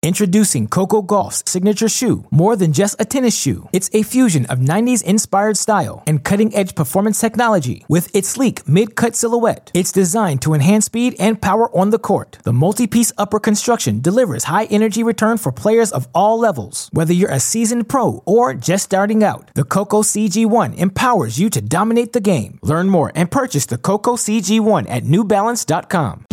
Introducing Coco Gauff's signature shoe, more than just a tennis shoe. It's a fusion of 90s-inspired style and cutting-edge performance technology. With its sleek mid-cut silhouette, it's designed to enhance speed and power on the court. The multi-piece upper construction delivers high-energy return for players of all levels. Whether you're a seasoned pro or just starting out, the Coco CG1 empowers you to dominate the game. Learn more and purchase the Coco CG1 at NewBalance.com.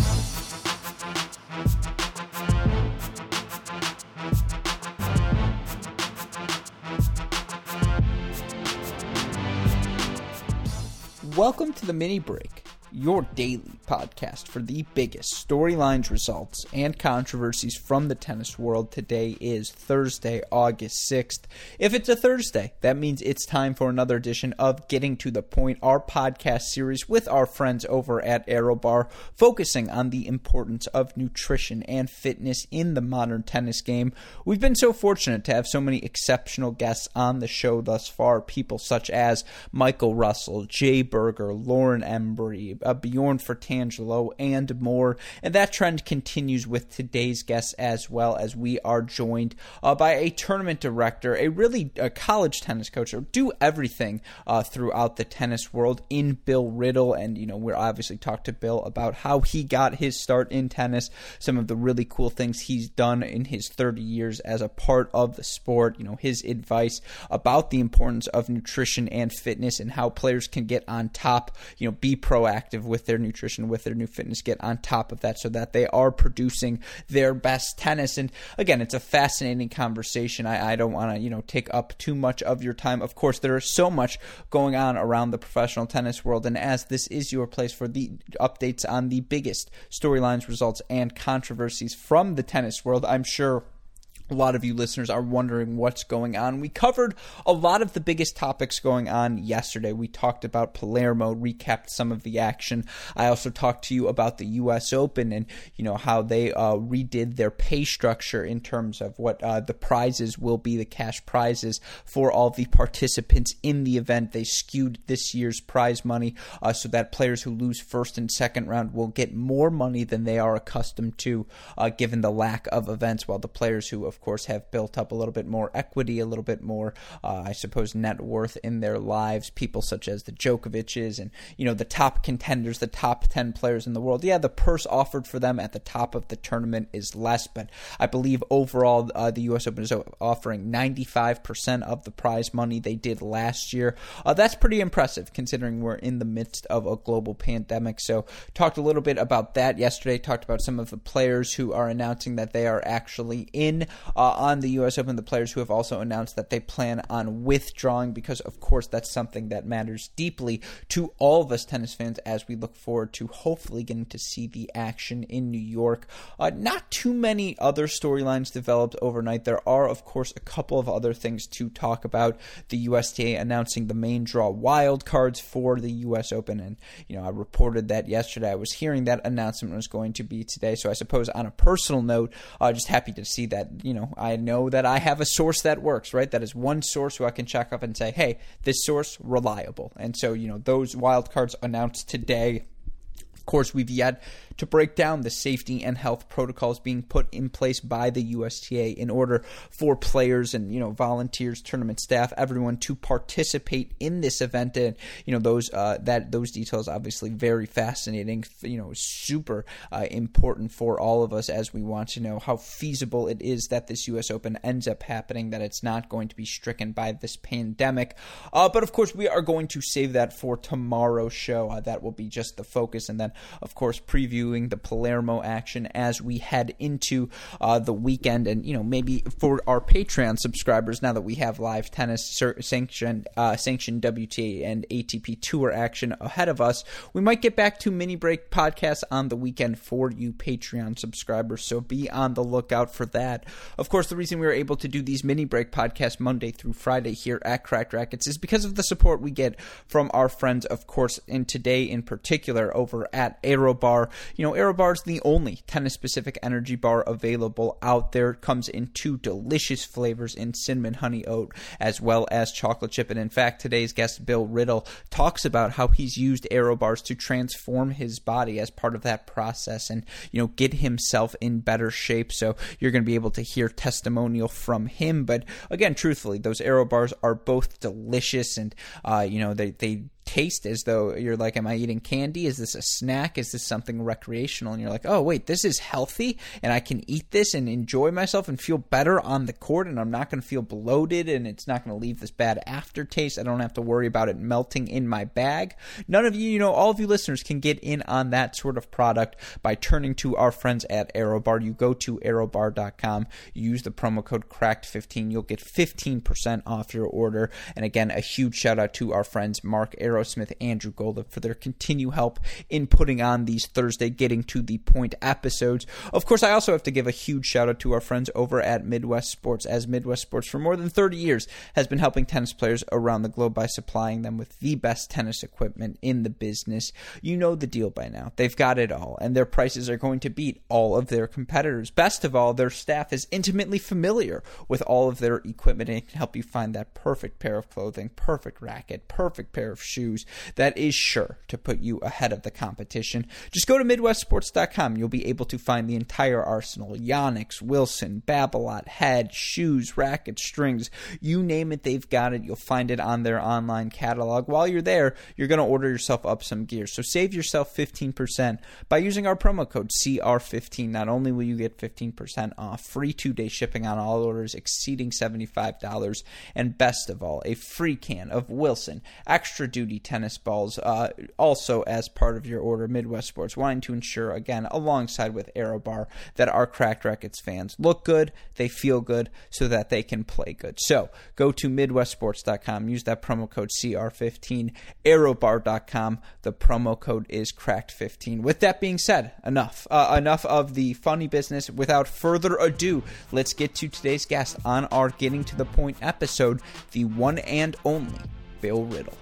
Welcome to the Mini Break, your daily podcast for the biggest storylines, results, and controversies from the tennis world. Today is Thursday, August 6th. If it's a Thursday, that means it's time for another edition of Getting to the Point, our podcast series with our friends over at ArrowBar, focusing on the importance of nutrition and fitness in the modern tennis game. We've been so fortunate to have so many exceptional guests on the show thus far, people such as Michael Russell, Jay Berger, Lauren Embry, Bjorn Fratangelo, and more. And that trend continues with today's guests as well, as we are joined by a tournament director, a college tennis coach, or do everything throughout the tennis world in Bill Riddle. And, we're obviously talked to Bill about how he got his start in tennis, some of the really cool things he's done in his 30 years as a part of the sport, his advice about the importance of nutrition and fitness and how players can get on top, be proactive with their nutrition, with their new fitness, get on top of that so that they are producing their best tennis. And again, it's a fascinating conversation. I don't want to, take up too much of your time. Of course, there is so much going on around the professional tennis world. And as this is your place for the updates on the biggest storylines, results, and controversies from the tennis world, I'm sure a lot of you listeners are wondering what's going on. We covered a lot of the biggest topics going on yesterday. We talked about Palermo, recapped some of the action. I also talked to you about the U.S. Open and, how they redid their pay structure in terms of what the prizes will be, the cash prizes for all the participants in the event. They skewed this year's prize money so that players who lose first and second round will get more money than they are accustomed to, given the lack of events, while the players who, of course, have built up a little bit more equity, a little bit more, net worth in their lives. People such as the Djokovic's and, the top contenders, the top 10 players in the world. Yeah, the purse offered for them at the top of the tournament is less, but I believe overall the U.S. Open is offering 95% of the prize money they did last year. That's pretty impressive considering we're in the midst of a global pandemic. So talked a little bit about that yesterday, talked about some of the players who are announcing that they are actually in on the U.S. Open, the players who have also announced that they plan on withdrawing, because, of course, that's something that matters deeply to all of us tennis fans as we look forward to hopefully getting to see the action in New York. Not too many other storylines developed overnight. There are, of course, a couple of other things to talk about. The USTA announcing the main draw wild cards for the U.S. Open, and, I reported that yesterday. I was hearing that announcement was going to be today, so I suppose on a personal note, just happy to see that, I know that I have a source that works, right? That is one source who I can check up and say, hey, this source, reliable. And so, those wildcards announced today. Of course, we've yet to break down the safety and health protocols being put in place by the USTA in order for players and, volunteers, tournament staff, everyone to participate in this event. And, those details obviously very fascinating, super important for all of us as we want to know how feasible it is that this US Open ends up happening, that it's not going to be stricken by this pandemic. But of course, we are going to save that for tomorrow's show. That will be just the focus. And then, of course, previewing the Palermo action as we head into the weekend. And, maybe for our Patreon subscribers, now that we have live tennis sanctioned WTA and ATP Tour action ahead of us, we might get back to mini break podcasts on the weekend for you Patreon subscribers. So be on the lookout for that. Of course, the reason we were able to do these mini break podcasts Monday through Friday here at Cracked Rackets is because of the support we get from our friends, of course, and today in particular over at ArrowBar. AeroBar is the only tennis-specific energy bar available out there. It comes in 2 delicious flavors in cinnamon honey oat as well as chocolate chip. And in fact, today's guest, Bill Riddle, talks about how he's used AeroBars to transform his body as part of that process and, get himself in better shape. So you're going to be able to hear testimonial from him. But again, truthfully, those AeroBars are both delicious and, they taste as though you're like, am I eating candy? Is this a snack? Is this something recreational? And you're like, oh, wait, this is healthy and I can eat this and enjoy myself and feel better on the court, and I'm not going to feel bloated and it's not going to leave this bad aftertaste. I don't have to worry about it melting in my bag. None of you, all of you listeners can get in on that sort of product by turning to our friends at AeroBar. You go to aerobar.com, use the promo code CRACKED15. You'll get 15% off your order. And again, a huge shout out to our friends Mark Aerosmith, Andrew Golub for their continued help in putting on these Thursday Getting to the Point episodes. Of course, I also have to give a huge shout out to our friends over at Midwest Sports, as Midwest Sports for more than 30 years has been helping tennis players around the globe by supplying them with the best tennis equipment in the business. You know the deal by now. They've got it all, and their prices are going to beat all of their competitors. Best of all, their staff is intimately familiar with all of their equipment and can help you find that perfect pair of clothing, perfect racket, perfect pair of shoes that is sure to put you ahead of the competition. Just go to MidwestSports.com. You'll be able to find the entire arsenal: Yonex, Wilson, Babolat, head, shoes, rackets, strings, you name it, they've got it. You'll find it on their online catalog. While you're there, you're going to order yourself up some gear. So save yourself 15% by using our promo code CR15. Not only will you get 15% off, free 2-day shipping on all orders exceeding $75, and best of all, a free can of Wilson Extra Duty tennis balls also as part of your order. Midwest Sports wanting to ensure, again, alongside with AeroBar, that our Cracked Rackets fans look good, they feel good, so that they can play good. So go to MidwestSports.com, use that promo code CR15, AeroBar.com, the promo code is Cracked15. With that being said, enough of the funny business. Without further ado, let's get to today's guest on our Getting to the Point episode, the one and only Bill Riddle.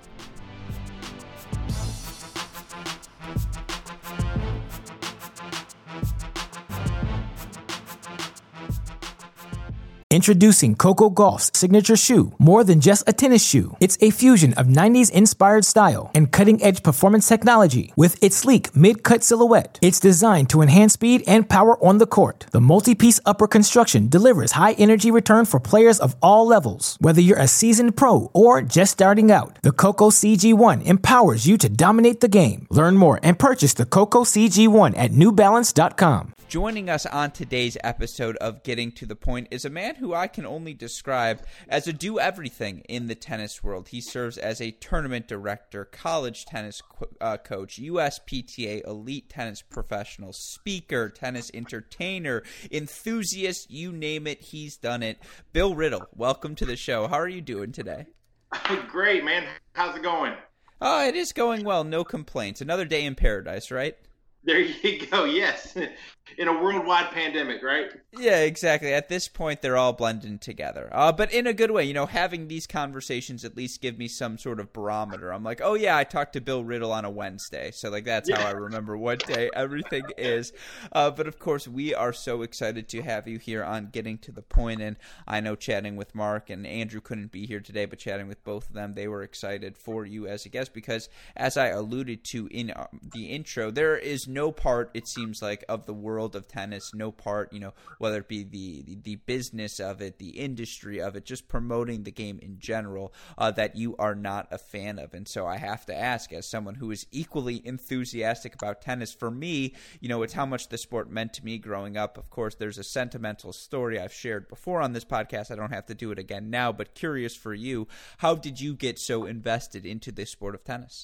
Introducing Coco Gauff's signature shoe, more than just a tennis shoe. It's a fusion of 90s inspired style and cutting-edge performance technology with its sleek mid-cut silhouette. It's designed to enhance speed and power on the court. The multi-piece upper construction delivers high energy return for players of all levels. Whether you're a seasoned pro or just starting out, the Coco CG1 empowers you to dominate the game. Learn more and purchase the Coco CG1 at newbalance.com. Joining us on today's episode of Getting to the Point is a man who I can only describe as a do-everything in the tennis world. He serves as a tournament director, college tennis coach, USPTA elite tennis professional, speaker, tennis entertainer, enthusiast, you name it, he's done it. Bill Riddle, welcome to the show. How are you doing today? Great, man. How's it going? Oh, it is going well. No complaints. Another day in paradise, right? There you go. Yes. In a worldwide pandemic, right? Yeah, exactly. At this point, they're all blending together. But in a good way, having these conversations at least give me some sort of barometer. I'm like, oh yeah, I talked to Bill Riddle on a Wednesday. So that's how I remember what day everything is. But of course, we are so excited to have you here on Getting to the Point. And I know chatting with Mark and Andrew couldn't be here today, but chatting with both of them, they were excited for you as a guest because, as I alluded to in the intro, there is no part, it seems like, of the world of tennis, no part, whether it be the business of it, the industry of it, just promoting the game in general, that you are not a fan of. And so I have to ask, as someone who is equally enthusiastic about tennis, for me, it's how much the sport meant to me growing up. Of course, there's a sentimental story I've shared before on this podcast. I don't have to do it again now, but curious for you, how did you get so invested into this sport of tennis?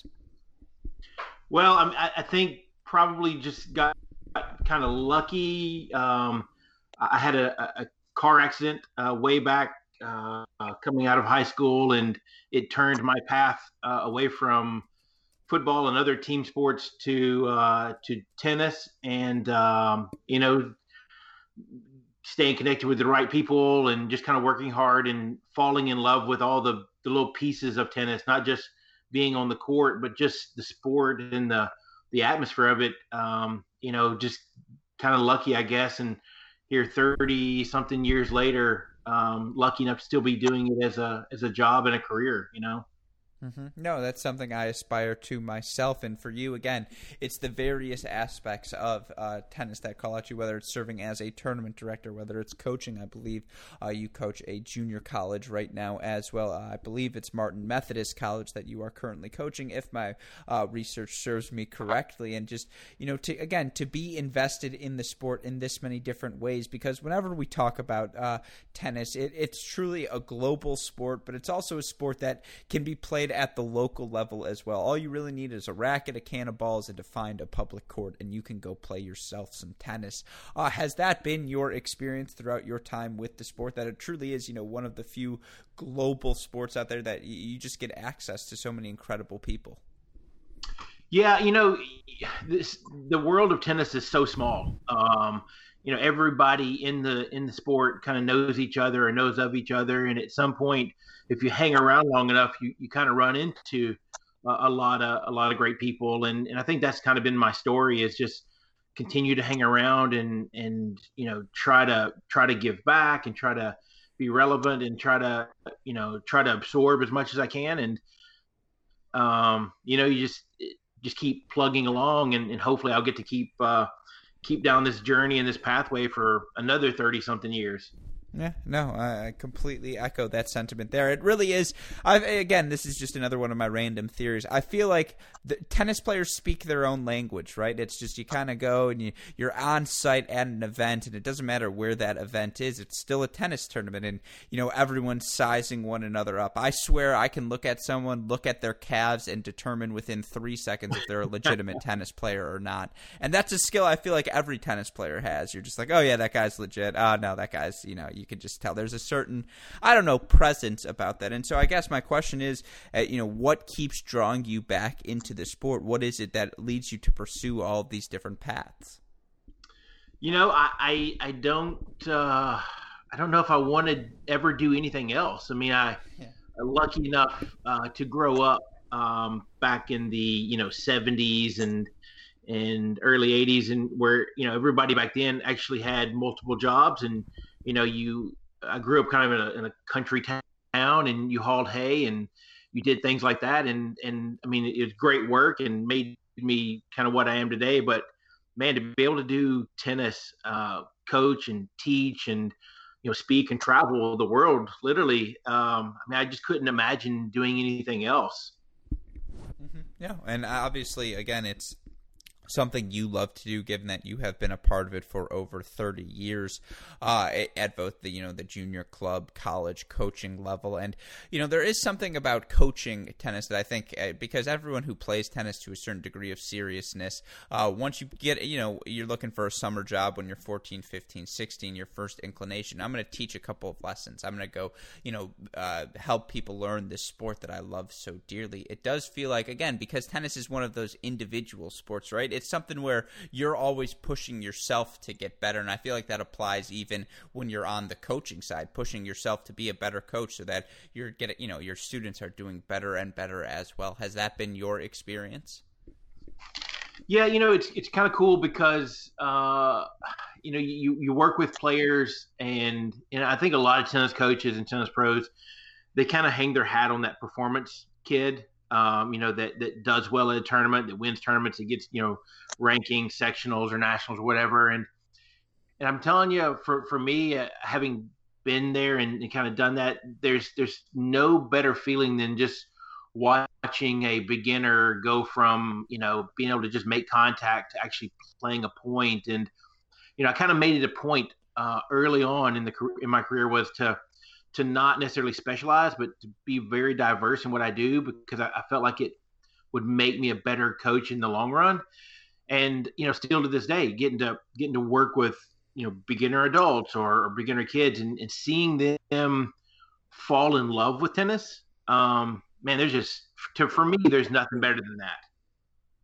Well, I think probably just got kind of lucky. I had a car accident way back coming out of high school, and it turned my path away from football and other team sports to tennis, and staying connected with the right people and just kind of working hard and falling in love with all the little pieces of tennis, not just being on the court, but just the sport and the the atmosphere of it. Just kind of lucky, I guess. And here, 30 something years later, lucky enough to still be doing it as a job and a career. No, that's something I aspire to myself. And for you, again, it's the various aspects of tennis that call out you, whether it's serving as a tournament director, whether it's coaching. I believe you coach a junior college right now as well. I believe it's Martin Methodist College that you are currently coaching, if my research serves me correctly. And just, to be invested in the sport in this many different ways, because whenever we talk about tennis, it's truly a global sport, but it's also a sport that can be played at the local level as well. All you really need is a racket, a can of balls, and to find a public court, and you can go play yourself some tennis. Has that been your experience throughout your time with the sport, that it truly is, one of the few global sports out there that you just get access to so many incredible people? Yeah, the world of tennis is so small. Everybody in the sport kind of knows each other or knows of each other, and at some point, if you hang around long enough, you kind of run into a lot of great people, and I think that's kind of been my story, is just continue to hang around and try to give back and try to be relevant and try to absorb as much as I can, and you just keep plugging along, and hopefully I'll get to keep down this journey and this pathway for another 30 something years. Yeah, no, I completely echo that sentiment there. It really is. Again, this is just another one of my random theories. I feel like the tennis players speak their own language, right? It's just you kind of go and you're on site at an event, and it doesn't matter where that event is. It's still a tennis tournament, and everyone's sizing one another up. I swear I can look at someone, look at their calves, and determine within 3 seconds if they're a legitimate tennis player or not. And that's a skill I feel like every tennis player has. You're just like, oh yeah, that guy's legit. Oh no, that guy's you can just tell there's a certain, presence about that. And so I guess my question is, what keeps drawing you back into the sport? What is it that leads you to pursue all of these different paths? I don't know if I want to ever do anything else. I mean, I'm lucky enough to grow up back in the 70s and early 80s, and where everybody back then actually had multiple jobs, and I grew up kind of in a country town, and you hauled hay and you did things like that. And I mean, it was great work and made me kind of what I am today. But man, to be able to do tennis, coach and teach and, speak and travel the world, literally, I just couldn't imagine doing anything else. Mm-hmm. Yeah. And obviously, again, it's something you love to do, given that you have been a part of it for over 30 years at both the the junior club, college, coaching level. And there is something about coaching tennis that I think, because everyone who plays tennis to a certain degree of seriousness, once you get you're looking for a summer job when you're 14, 15, 16, your first inclination, I'm going to teach a couple of lessons, I'm going to go help people learn this sport that I love so dearly. It does feel like, again, because tennis is one of those individual sports, right? It's something where you're always pushing yourself to get better, and I feel like that applies even when you're on the coaching side, pushing yourself to be a better coach so that you're getting, your students are doing better and better as well. Has that been your experience? Yeah, it's kind of cool because you work with players, and I think a lot of tennis coaches and tennis pros, they kind of hang their hat on that performance kid. That does well at a tournament, that wins tournaments, that gets, rankings, sectionals or nationals or whatever. And I'm telling you, for me, having been there and kind of done that, there's no better feeling than just watching a beginner go from, being able to just make contact to actually playing a point. And, I kind of made it a point early on in my career was to not necessarily specialize, but to be very diverse in what I do, because I felt like it would make me a better coach in the long run. And, still to this day, getting to work with, beginner adults or beginner kids and seeing them fall in love with tennis. Man, there's for me, there's nothing better than that.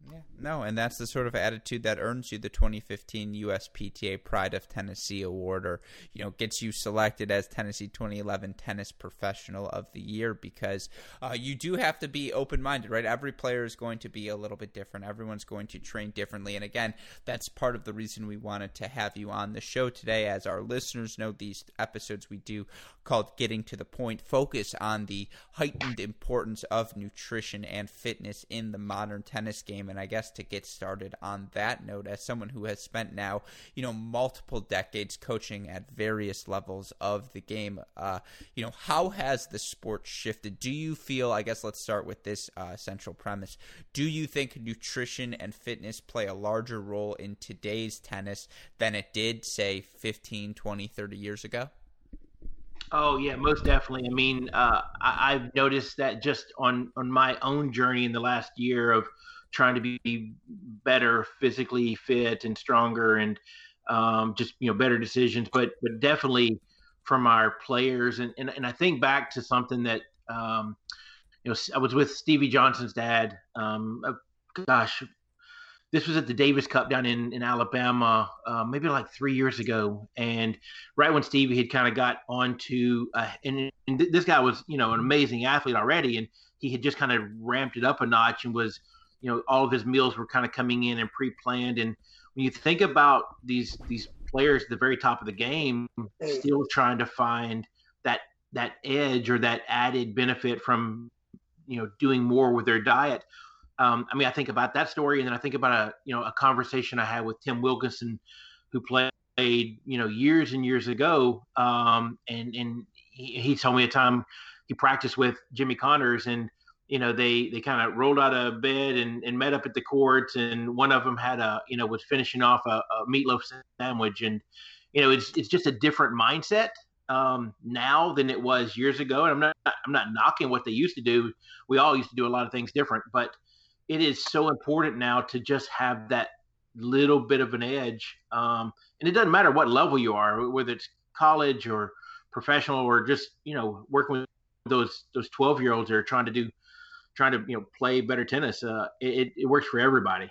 Yeah, no, and that's the sort of attitude that earns you the 2015 USPTA Pride of Tennessee Award, or gets you selected as Tennessee 2011 Tennis Professional of the Year, because you do have to be open-minded, right? Every player is going to be a little bit different. Everyone's going to train differently, and again, that's part of the reason we wanted to have you on the show today. As our listeners know, these episodes we do called Getting to the Point focus on the heightened importance of nutrition and fitness in the modern tennis game. And I guess to get started on that note, as someone who has spent now, multiple decades coaching at various levels of the game, how has the sport shifted? Do you feel, I guess let's start with this central premise, do you think nutrition and fitness play a larger role in today's tennis than it did, say, 15, 20, 30 years ago? Oh yeah, most definitely. I mean, I've noticed that just on my own journey in the last year of trying to be better, physically fit and stronger, and just better decisions. But definitely from our players, and I think back to something that I was with Stevie Johnson's dad. This was at the Davis Cup down in Alabama, maybe like 3 years ago. And right when Stevie had kind of got onto, and this guy was, an amazing athlete already. And he had just kind of ramped it up a notch and was, all of his meals were kind of coming in and pre-planned. And when you think about these players at the very top of the game, still trying to find that edge or that added benefit from, doing more with their diet. I think about that story, and then I think about a conversation I had with Tim Wilkinson, who played years and years ago, and he told me a time he practiced with Jimmy Connors, and they kind of rolled out of bed and met up at the courts, and one of them had was finishing off a meatloaf sandwich, and it's just a different mindset now than it was years ago. And I'm not knocking what they used to do. We all used to do a lot of things different, but it is so important now to just have that little bit of an edge. And it doesn't matter what level you are, whether it's college or professional or just, working with those 12-year-olds that are trying to play better tennis. It works for everybody.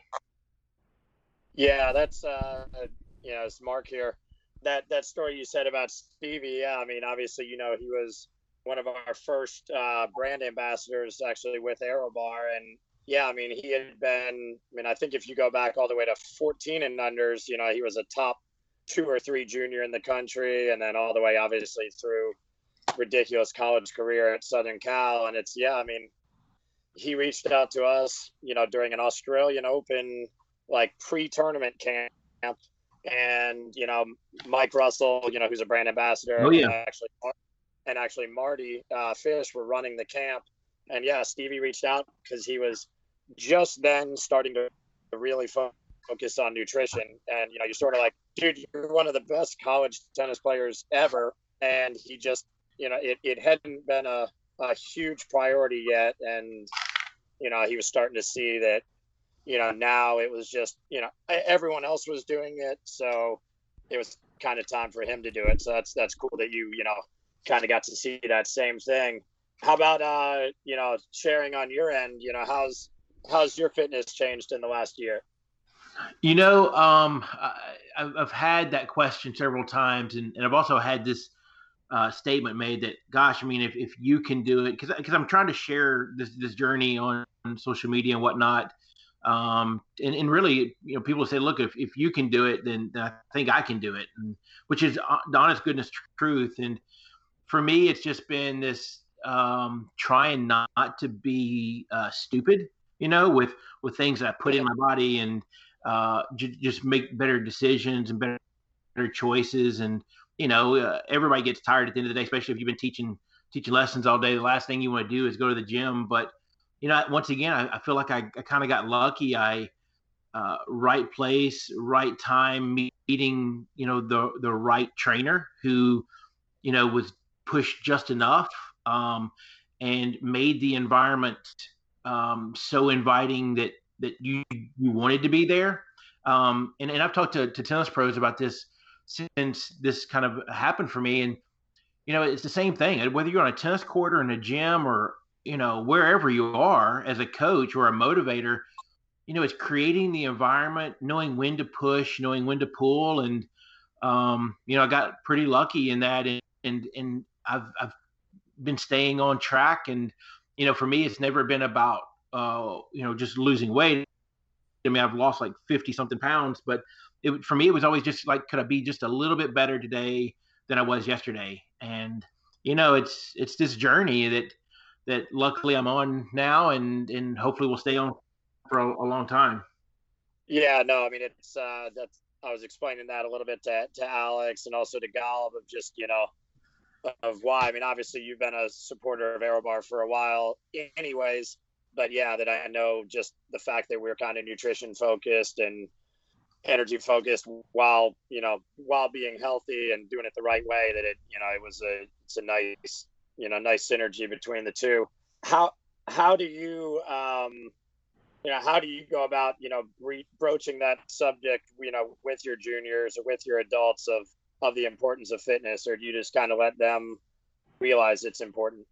Yeah, that's, it's Mark here. That story you said about Stevie. Yeah. I mean, obviously, he was one of our first brand ambassadors actually with AeroBar. And yeah, I mean, he had been, I think if you go back all the way to 14 and unders, he was a top 2 or 3 junior in the country, and then all the way obviously through ridiculous college career at Southern Cal. And it's, he reached out to us, during an Australian Open, like pre-tournament camp, and, Mike Russell, who's a brand ambassador, oh, yeah. and actually Marty Fish were running the camp. And yeah, Stevie reached out because he was just then starting to really focus on nutrition. And, you're sort of like, dude, you're one of the best college tennis players ever. And he just, it hadn't been a huge priority yet. And, he was starting to see that, now it was just, everyone else was doing it. So it was kind of time for him to do it. So that's cool that you kind of got to see that same thing. How about, sharing on your end, how's your fitness changed in the last year? I've had that question several times, and I've also had this statement made that, gosh, I mean, if you can do it, because I'm trying to share this journey on social media and whatnot. And really, people say, look, if you can do it, then I think I can do it, and which is the honest goodness truth. And for me, it's just been this, trying not to be stupid, with things that I put in my body, and just make better decisions and better choices. And everybody gets tired at the end of the day, especially if you've been teaching lessons all day. The last thing you want to do is go to the gym. But once again, I feel like I kind of got lucky. Right place, right time, meeting the right trainer who was pushed just enough. And made the environment so inviting that you wanted to be there. And I've talked to tennis pros about this since this kind of happened for me. And, it's the same thing. Whether you're on a tennis court or in a gym or, wherever you are as a coach or a motivator, it's creating the environment, knowing when to push, knowing when to pull. And, I got pretty lucky in that. And I've been staying on track. And, for me, it's never been about, just losing weight. I mean, I've lost like 50 something pounds, but for me, it was always just like, could I be just a little bit better today than I was yesterday? And, it's this journey that luckily I'm on now, and hopefully will stay on for a long time. Yeah, no, I mean, it's that's I was explaining that a little bit to Alex and also to Golub of just, of why. I mean, obviously you've been a supporter of AeroBar for a while anyways, but yeah, that I know just the fact that we're kind of nutrition focused and energy focused while being healthy and doing it the right way, that it's a nice, nice synergy between the two. How do you how do you go about broaching that subject with your juniors or with your adults of the importance of fitness, or do you just kind of let them realize it's important?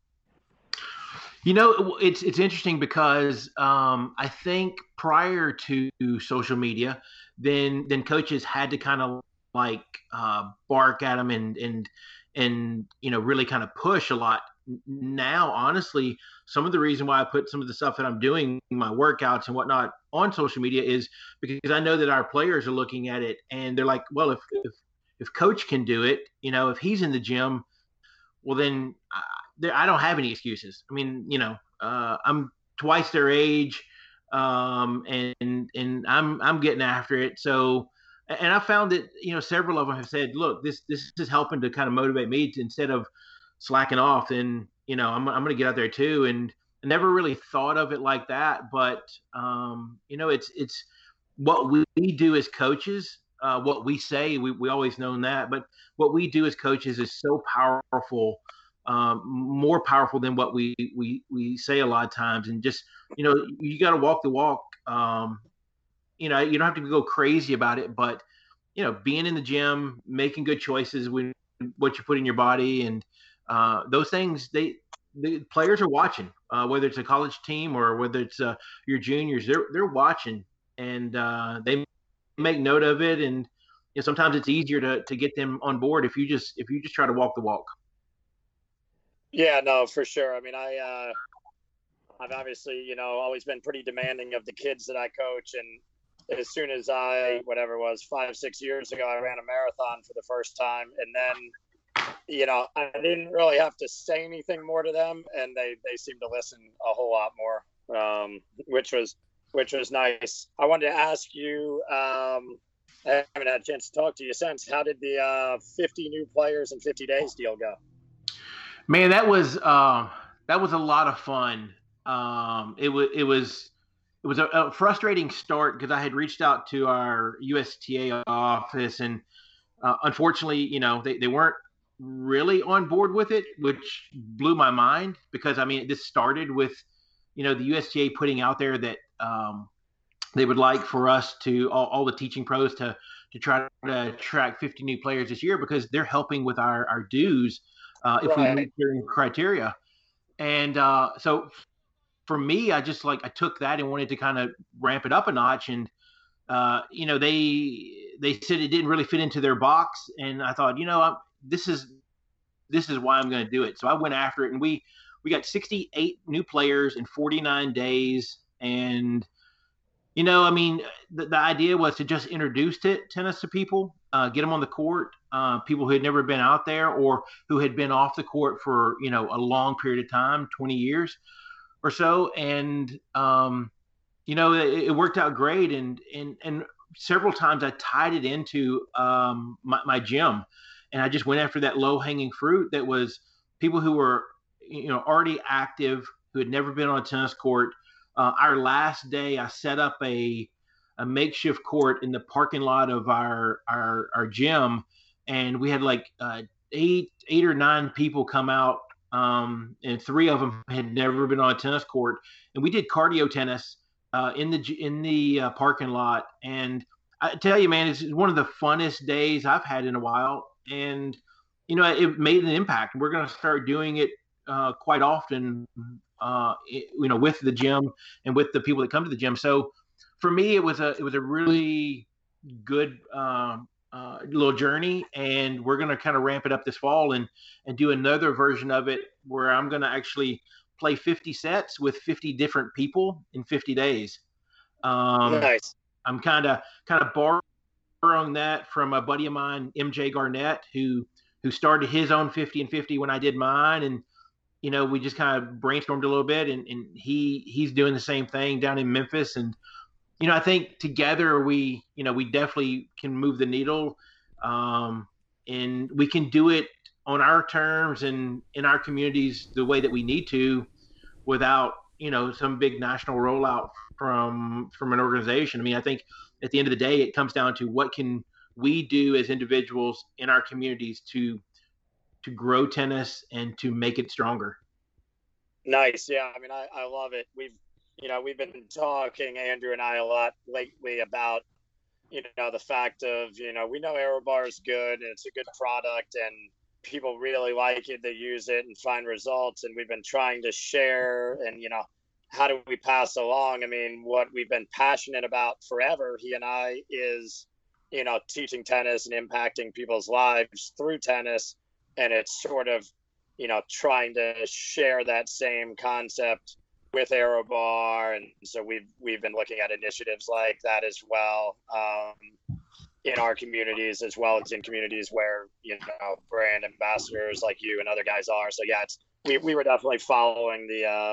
It's interesting because I think prior to social media, then coaches had to kind of like bark at them and really kind of push a lot. Now, honestly, some of the reason why I put some of the stuff that I'm doing, my workouts and whatnot, on social media is because I know that our players are looking at it and they're like, well, if coach can do it, if he's in the gym, well, then I don't have any excuses. I mean, I'm twice their age, and I'm getting after it. So, and I found that several of them have said, look, this is helping to kind of motivate me to, instead of slacking off, and I'm going to get out there too. And I never really thought of it like that, but it's what we do as coaches. What we say, we always known that, but what we do as coaches is so powerful, more powerful than what we say a lot of times. And just, you got to walk the walk. You don't have to go crazy about it, but, being in the gym, making good choices with what you put in your body, and those things, the players are watching, whether it's a college team or whether it's your juniors, they're watching, and they make note of it. And sometimes it's easier to get them on board if you just try to walk the walk. Yeah, no, for sure. I mean, I've obviously, always been pretty demanding of the kids that I coach. And as soon as it was 5-6 years ago, I ran a marathon for the first time. And then, I didn't really have to say anything more to them. And they seemed to listen a whole lot more, which was nice. I wanted to ask you, I haven't had a chance to talk to you since. How did the 50 new players in 50 days deal go? Man, that was a lot of fun. It was a frustrating start because I had reached out to our USTA office, and unfortunately, they weren't really on board with it, which blew my mind because this started with the USTA putting out there that they would like for us to all the teaching pros to try to attract 50 new players this year because they're helping with our dues. If we meet certain criteria. And so for me, I just I took that and wanted to kind of ramp it up a notch. And, they said it didn't really fit into their box. And I thought, this is why I'm going to do it. So I went after it, and we got 68 new players in 49 days. And, the idea was to just introduce tennis to people, get them on the court, people who had never been out there or who had been off the court for, a long period of time, 20 years or so. And, it worked out great. And several times I tied it into my gym, and I just went after that low hanging fruit that was people who were, already active, who had never been on a tennis court. Our last day, I set up a makeshift court in the parking lot of our gym, and we had eight or nine people come out, and 3 of them had never been on a tennis court, and we did cardio tennis in the parking lot. And I tell you, man, it's one of the funnest days I've had in a while, and it made an impact. We're going to start doing it quite often. With the gym and with the people that come to the gym. So for me, it was a really good little journey, and we're going to kind of ramp it up this fall and do another version of it where I'm going to actually play 50 sets with 50 different people in 50 days. Nice. I'm kind of borrowing that from a buddy of mine, MJ Garnett, who started his own 50 and 50 when I did mine, and we just kind of brainstormed a little bit, and he's doing the same thing down in Memphis. And I think together we definitely can move the needle, and we can do it on our terms and in our communities the way that we need to, without some big national rollout from an organization. I mean, I think at the end of the day, it comes down to what can we do as individuals in our communities to grow tennis and to make it stronger. Nice. Yeah. I mean, I love it. We've been talking, Andrew and I, a lot lately about, the fact of, we know AeroBar is good and it's a good product and people really like it. They use it and find results. And we've been trying to share and, how do we pass along? I mean, what we've been passionate about forever, he and I, is, teaching tennis and impacting people's lives through tennis. And it's sort of, trying to share that same concept with AeroBar. And so we've been looking at initiatives like that as well, in our communities, as well as in communities where, brand ambassadors like you and other guys are. So yeah, we were definitely following the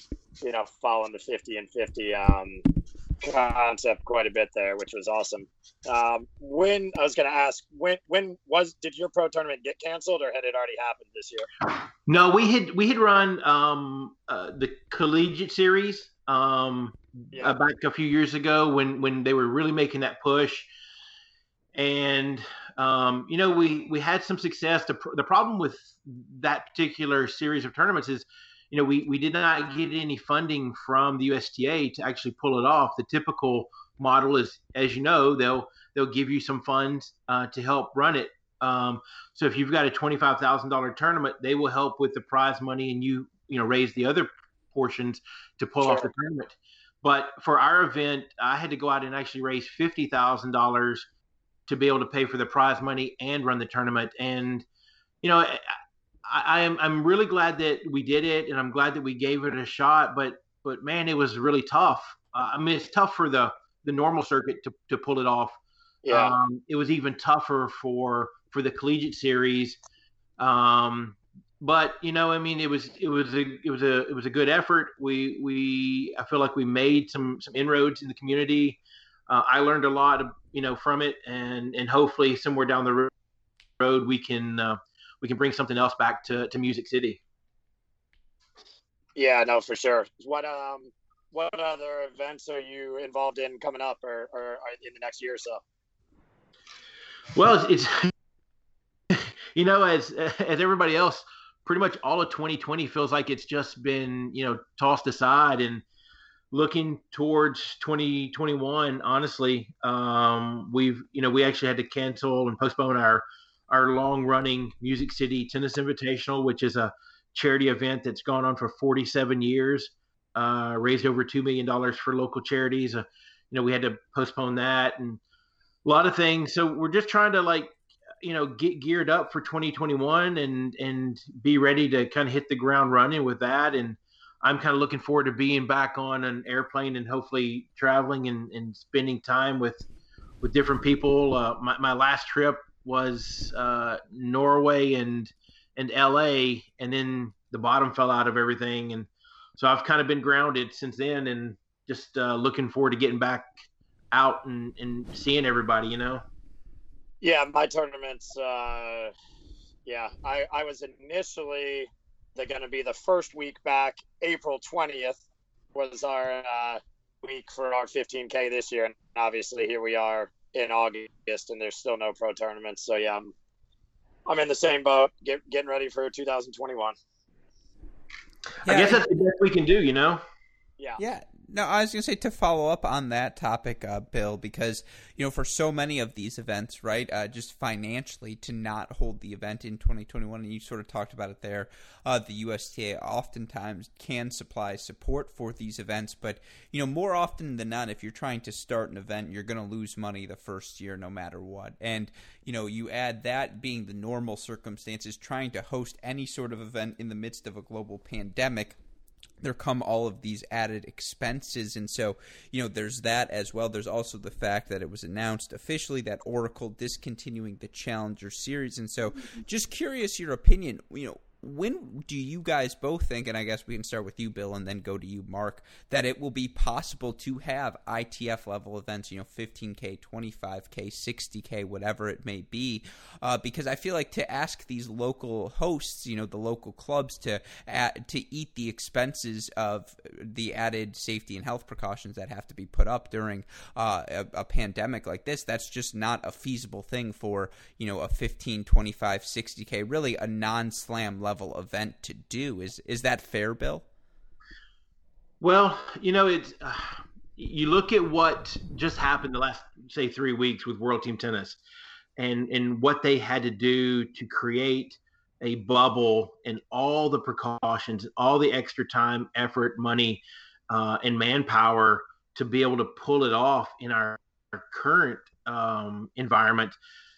50 and 50 concept quite a bit there, which was awesome. When I was going to ask, did your pro tournament get canceled, or had it already happened this year? No, we had run the collegiate series back a few years ago when they were really making that push, and we had some success. The problem with that particular series of tournaments is, we did not get any funding from the USTA to actually pull it off. The typical model is, as you know, they'll give you some funds to help run it. So if you've got a $25,000 tournament, they will help with the prize money, and you raise the other portions to pull off the tournament. But for our event, I had to go out and actually raise $50,000 to be able to pay for the prize money and run the tournament. And I'm really glad that we did it, and I'm glad that we gave it a shot. But man, it was really tough. I mean, it's tough for the normal circuit to pull it off. Yeah. It was even tougher for the collegiate series. But I mean, it was a good effort. I feel like we made some inroads in the community. I learned a lot, from it, and hopefully somewhere down the road we can bring something else back to Music City. Yeah, no, for sure. What other events are you involved in coming up, or in the next year or so? Well, it's as everybody else, pretty much all of 2020 feels like it's just been tossed aside, and looking towards 2021. Honestly, we actually had to cancel and postpone our long-running Music City Tennis Invitational, which is a charity event that's gone on for 47 years, raised over $2 million for local charities. We had to postpone that and a lot of things. So we're just trying to get geared up for 2021 and be ready to kind of hit the ground running with that. And I'm kind of looking forward to being back on an airplane and hopefully traveling and spending time with different people. My last trip was Norway and LA, and then the bottom fell out of everything, and so I've kind of been grounded since then, and just looking forward to getting back out and seeing everybody. Yeah, my tournaments. I was initially going to be the first week back. April 20th was our week for our 15K this year, and obviously here we are in August, and there's still no pro tournaments. So yeah, I'm in the same boat, getting ready for 2021. I guess that's the best we can do, Yeah. No, I was going to say, to follow up on that topic, Bill, because, for so many of these events, right, just financially to not hold the event in 2021, and you sort of talked about it there, the USTA oftentimes can supply support for these events, but, more often than not, if you're trying to start an event, you're going to lose money the first year no matter what. And, you add that being the normal circumstances, trying to host any sort of event in the midst of a global pandemic, there come all of these added expenses. And so, there's that as well. There's also the fact that it was announced officially that Oracle discontinuing the Challenger Series. And so just curious your opinion, when do you guys both think, and I guess we can start with you, Bill, and then go to you, Mark, that it will be possible to have ITF level events, 15K, 25K, 60K, whatever it may be? Because I feel like to ask these local hosts, the local clubs to eat the expenses of the added safety and health precautions that have to be put up during a pandemic like this, that's just not a feasible thing for, a 15, 25, 60K, really a non-slam level event to do. Is that fair, Bill? Well, it's you look at what just happened the last, say, 3 weeks with World Team Tennis, and what they had to do to create a bubble and all the precautions, all the extra time, effort, money, and manpower to be able to pull it off in our current environment.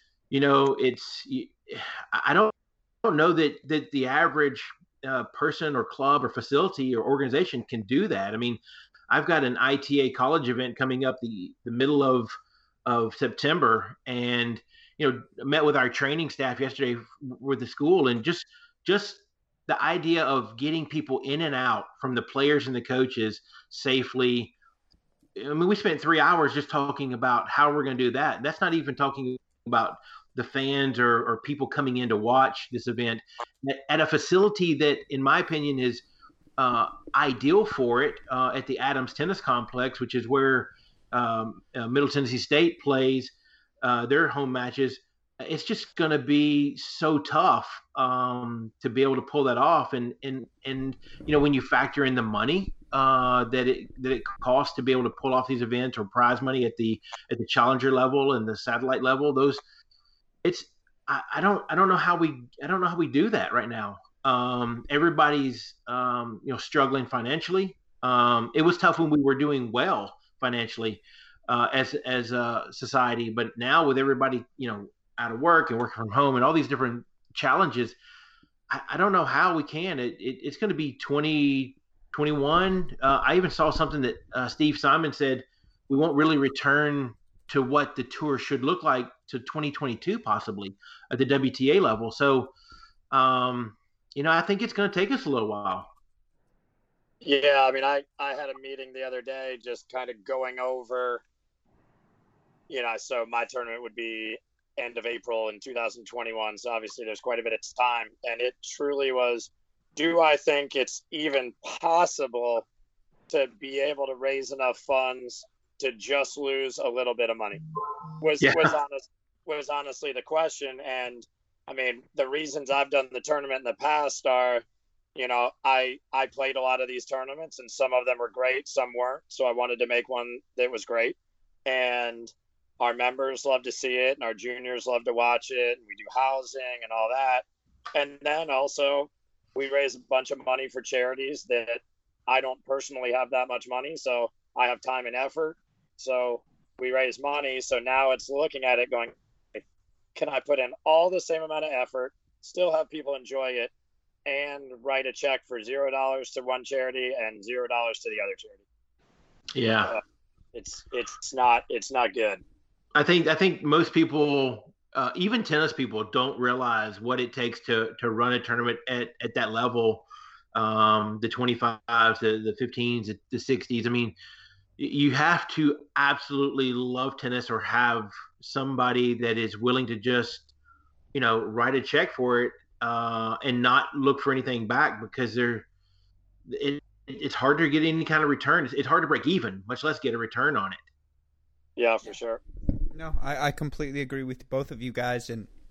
I don't know that the average person or club or facility or organization can do that. I mean, I've got an ITA college event coming up the middle of September, and met with our training staff yesterday with the school, and just the idea of getting people in and out from the players and the coaches safely. I mean, we spent 3 hours just talking about how we're going to do that. That's not even talking about the fans or people coming in to watch this event at a facility that, in my opinion, is ideal for it, at the Adams Tennis Complex, which is where Middle Tennessee State plays their home matches. It's just going to be so tough to be able to pull that off. And when you factor in the money that it costs to be able to pull off these events, or prize money at the challenger level and the satellite level, I don't know how we do that right now. Everybody's struggling financially. It was tough when we were doing well financially as a society, but now with everybody out of work and working from home and all these different challenges, I don't know how we can. It's going to be 2021. I even saw something that Steve Simon said we won't really return to what the tour should look like to 2022, possibly at the WTA level. So, I think it's going to take us a little while. Yeah, I mean, I had a meeting the other day just kind of going over, so my tournament would be end of April in 2021. So obviously there's quite a bit of time. And it truly was, do I think it's even possible to be able to raise enough funds to just lose a little bit of money was honestly the question. And I mean, the reasons I've done the tournament in the past are, I played a lot of these tournaments, and some of them were great, some weren't. So I wanted to make one that was great. And our members love to see it, and our juniors love to watch it, and we do housing and all that. And then also we raise a bunch of money for charities that I don't personally have that much money, so I have time and effort. So we raise money. So now it's looking at it going, can I put in all the same amount of effort, still have people enjoy it, and write a check for $0 to one charity and $0 to the other charity? Yeah. It's not good. I think most people, even tennis people, don't realize what it takes to run a tournament at that level. The 25s, the 15s, the 60s. I mean, you have to absolutely love tennis or have somebody that is willing to just, write a check for it and not look for anything back, because it's hard to get any kind of return. It's hard to break even, much less get a return on it. Yeah, for sure. No, I completely agree with both of you guys. And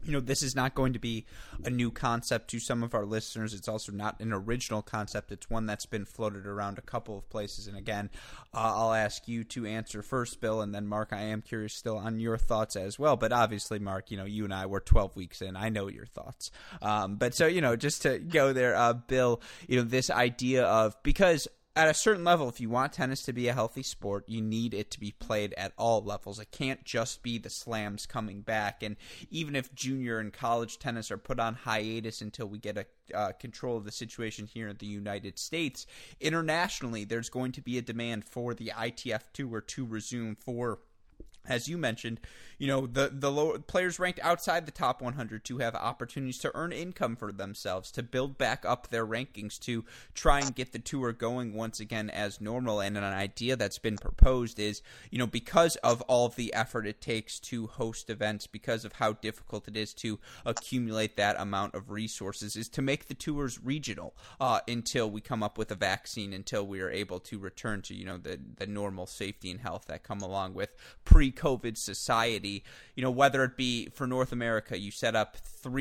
This is not going to be a new concept to some of our listeners. It's also not an original concept. It's one that's been floated around a couple of places. And again, I'll ask you to answer first, Bill, and then Mark, I am curious still on your thoughts as well. But obviously, Mark, you and I were 12 weeks in. I know your thoughts. But so, just to go there, Bill, this idea of, because at a certain level, if you want tennis to be a healthy sport, you need it to be played at all levels. It can't just be the slams coming back. And even if junior and college tennis are put on hiatus until we get a control of the situation here in the United States, internationally, there's going to be a demand for the ITF Tour to resume for, as you mentioned, the lower players ranked outside the top 100 to have opportunities to earn income for themselves, to build back up their rankings, to try and get the tour going once again as normal. And an idea that's been proposed is, because of all of the effort it takes to host events, because of how difficult it is to accumulate that amount of resources, is to make the tours regional until we come up with a vaccine, until we are able to return to, the normal safety and health that come along with pre-COVID society. Whether it be for North America, you set up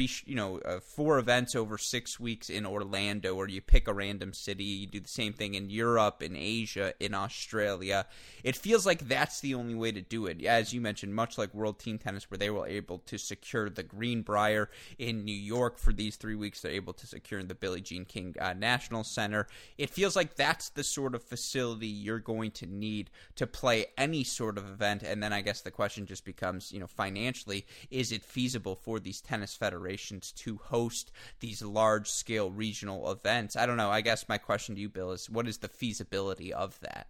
4 events over 6 weeks in Orlando, or you pick a random city. You do the same thing in Europe, in Asia, in Australia. It feels like that's the only way to do it. As you mentioned, much like World Team Tennis, where they were able to secure the Greenbrier in New York for these 3 weeks, they're able to secure the Billie Jean King National Center. It feels like that's the sort of facility you're going to need to play any sort of event. And then I guess the question just becomes, financially, is it feasible for these tennis federations to host these large-scale regional events? I don't know. I guess my question to you, Bill, is what is the feasibility of that?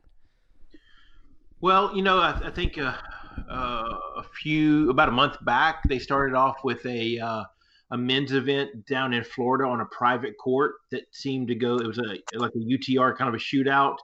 Well, I think about a month back, they started off with a men's event down in Florida on a private court that seemed to go. It was like a UTR kind of a shootout.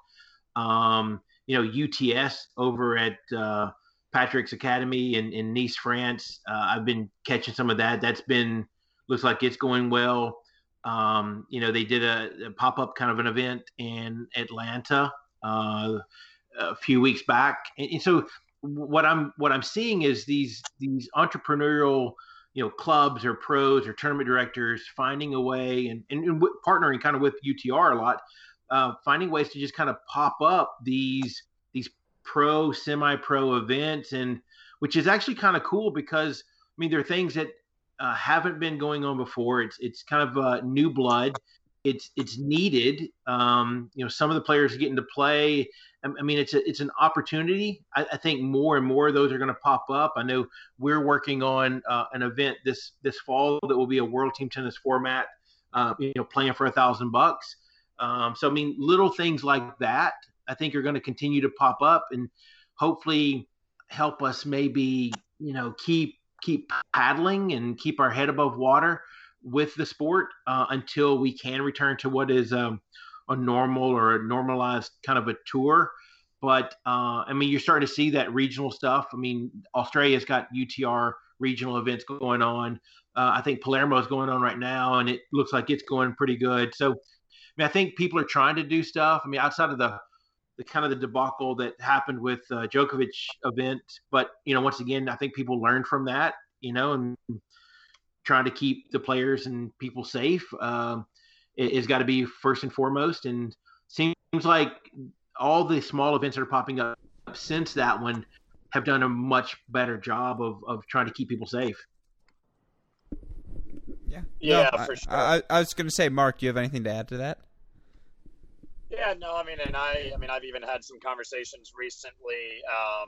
UTS over at Patrick's Academy in Nice, France. I've been catching some of that. Looks like it's going well. They did a pop-up kind of an event in Atlanta a few weeks back. And so what I'm seeing is these entrepreneurial, clubs or pros or tournament directors finding a way and partnering kind of with UTR a lot, finding ways to just kind of pop up these pro, semi-pro events, and which is actually kind of cool because there are things that haven't been going on before. It's kind of new blood. It's needed. Some of the players are getting to play. It's an opportunity. I think more and more of those are going to pop up. I know we're working on an event this fall that will be a World Team Tennis format. Playing for $1,000. So little things like that, I think, are going to continue to pop up and hopefully help us maybe, keep paddling and keep our head above water with the sport until we can return to what is a normal or a normalized kind of a tour. But, you're starting to see that regional stuff. Australia's got UTR regional events going on. I think Palermo is going on right now, and it looks like it's going pretty good. So, I think people are trying to do stuff. Outside of the kind of the debacle that happened with Djokovic event. But, once again, I think people learned from that, and trying to keep the players and people safe is got to be first and foremost. And seems like all the small events that are popping up since that one have done a much better job of trying to keep people safe. Yeah, for sure. I was going to say, Mark, do you have anything to add to that? Yeah, no, I've even had some conversations recently.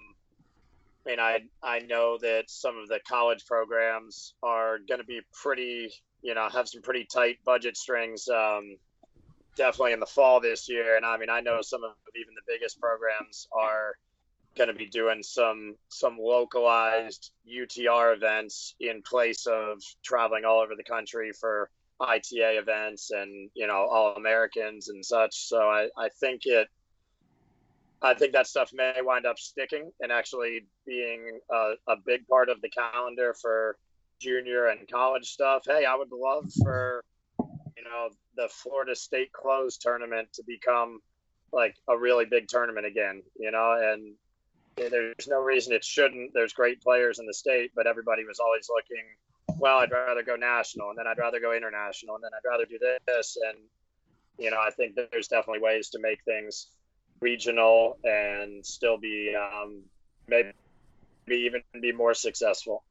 I know that some of the college programs are going to be pretty, have some pretty tight budget strings, definitely in the fall this year. And I know some of even the biggest programs are going to be doing some localized UTR events in place of traveling all over the country for ITA events and All Americans and such. So I think that stuff may wind up sticking and actually being a big part of the calendar for junior and college stuff. Hey, I would love for the Florida State Closed tournament to become like a really big tournament again. And there's no reason it shouldn't. There's great players in the state, but everybody was always looking well, I'd rather go national, and then I'd rather go international, and then I'd rather do this. And, I think that there's definitely ways to make things regional and still be maybe even be more successful.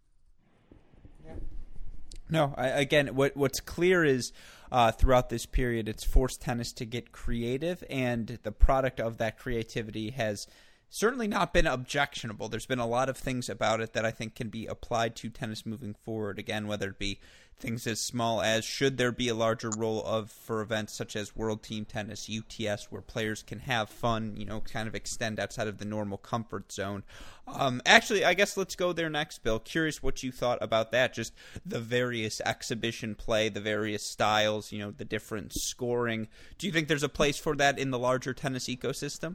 No, again, what's clear is throughout this period, it's forced tennis to get creative, and the product of that creativity has certainly not been objectionable. There's been a lot of things about it that I think can be applied to tennis moving forward. Again, whether it be things as small as should there be a larger role for events such as World Team Tennis, UTS, where players can have fun, kind of extend outside of the normal comfort zone. Actually, I guess let's go there next, Bill. Curious what you thought about that, just the various exhibition play, the various styles, the different scoring. Do you think there's a place for that in the larger tennis ecosystem?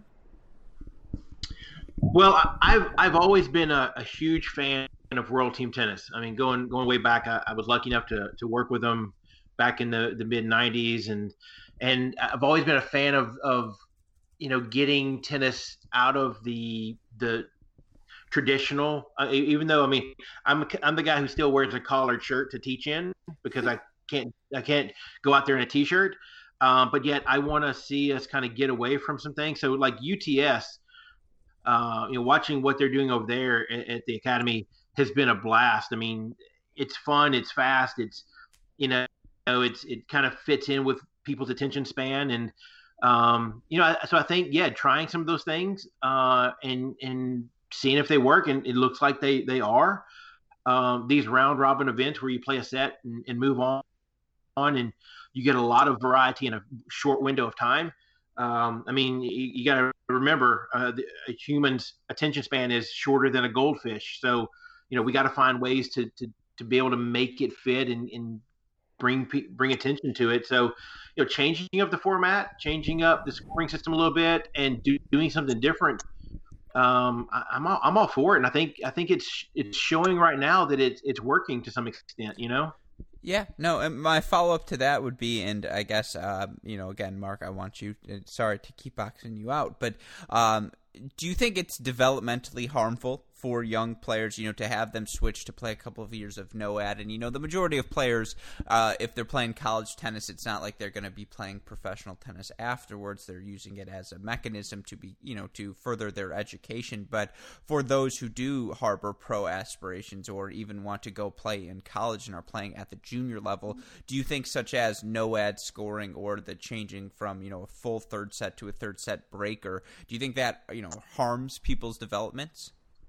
Well, I've always been a huge fan of World Team Tennis. I mean, going way back, I was lucky enough to work with them back in the mid '90s, and I've always been a fan of getting tennis out of the traditional. Even though I'm the guy who still wears a collared shirt to teach in because I can't go out there in a t-shirt, but yet I want to see us kind of get away from some things. So like UTS. Watching what they're doing over there at the academy has been a blast. I mean, it's fun, it's fast, it kind of fits in with people's attention span, and so I think trying some of those things and seeing if they work, and it looks like they are. These round robin events where you play a set and move on, and you get a lot of variety in a short window of time. You got to remember a human's attention span is shorter than a goldfish. So, we got to find ways to be able to make it fit and bring attention to it. So, changing up the format, changing up the scoring system a little bit, and doing something different. I'm all for it, and I think it's showing right now that it's working to some extent. Yeah, no, and my follow-up to that would be, and I guess, again, Mark, I want you, sorry to keep boxing you out, but do you think it's developmentally harmful for young players, to have them switch to play a couple of years of NOAD? And, the majority of players, if they're playing college tennis, it's not like they're going to be playing professional tennis afterwards. They're using it as a mechanism to be, to further their education. But for those who do harbor pro aspirations or even want to go play in college and are playing at the junior level, do you think such as NOAD scoring or the changing from, a full third set to a third set breaker, do you think that, harms people's developments?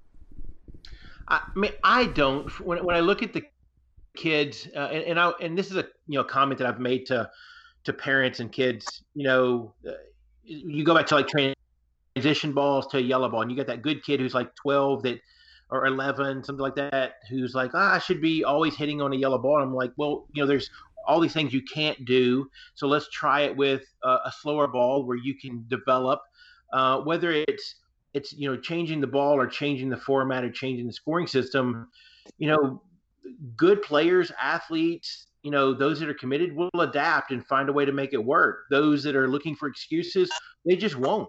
I don't. When I look at the kids, and this is a comment that I've made to parents and kids. You go back to like transition balls to a yellow ball, and you got that good kid who's like 12 or 11, something like that, who's like, I should be always hitting on a yellow ball. I'm like, well, there's all these things you can't do, so let's try it with a slower ball where you can develop, whether it's changing the ball or changing the format or changing the scoring system. Good players, athletes, those that are committed will adapt and find a way to make it work. Those that are looking for excuses, they just won't.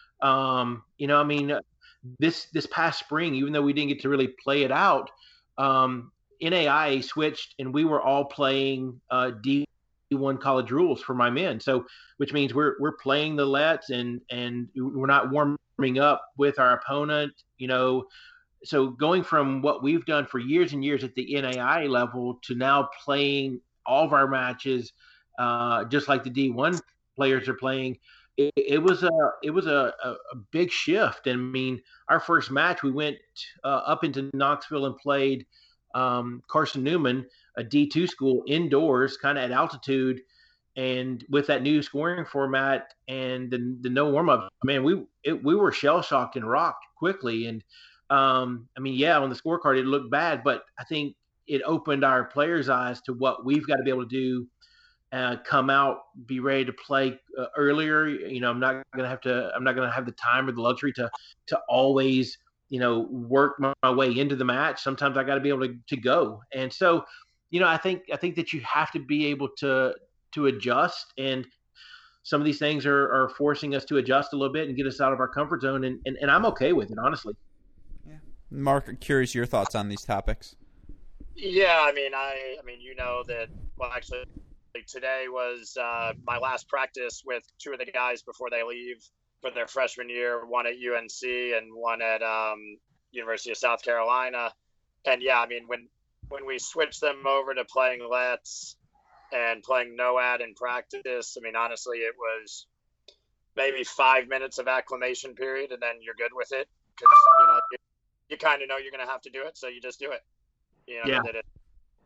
This past spring, even though we didn't get to really play it out, NAIA switched and we were all playing D1 college rules for my men. So, which means we're playing the lets and we're not warming up with our opponent, So going from what we've done for years and years at the NAIA level to now playing all of our matches, just like the D1 players are playing, it was a big shift. And our first match, we went up into Knoxville and played Carson Newman, a D2 school, indoors, kind of at altitude. And with that new scoring format and the no warm up, man, we were shell shocked and rocked quickly. And on the scorecard it looked bad, but I think it opened our players' eyes to what we've got to be able to do. Come out, be ready to play earlier. I'm not going to have the time or the luxury to always work my way into the match. Sometimes I got to be able to go. And so, I think that you have to be able to adjust, and some of these things are forcing us to adjust a little bit and get us out of our comfort zone, and I'm okay with it, honestly. Yeah. Mark, curious your thoughts on these topics. Yeah, I mean, you know that. Well, actually, today was my last practice with two of the guys before they leave for their freshman year. One at UNC and one at University of South Carolina. And yeah, I mean, when we switched them over to playing Let's and playing NOAD in practice, I mean, honestly, it was maybe 5 minutes of acclimation period, and then you're good with it because you kind of know you're going to have to do it, so you just do it. Yeah. That it,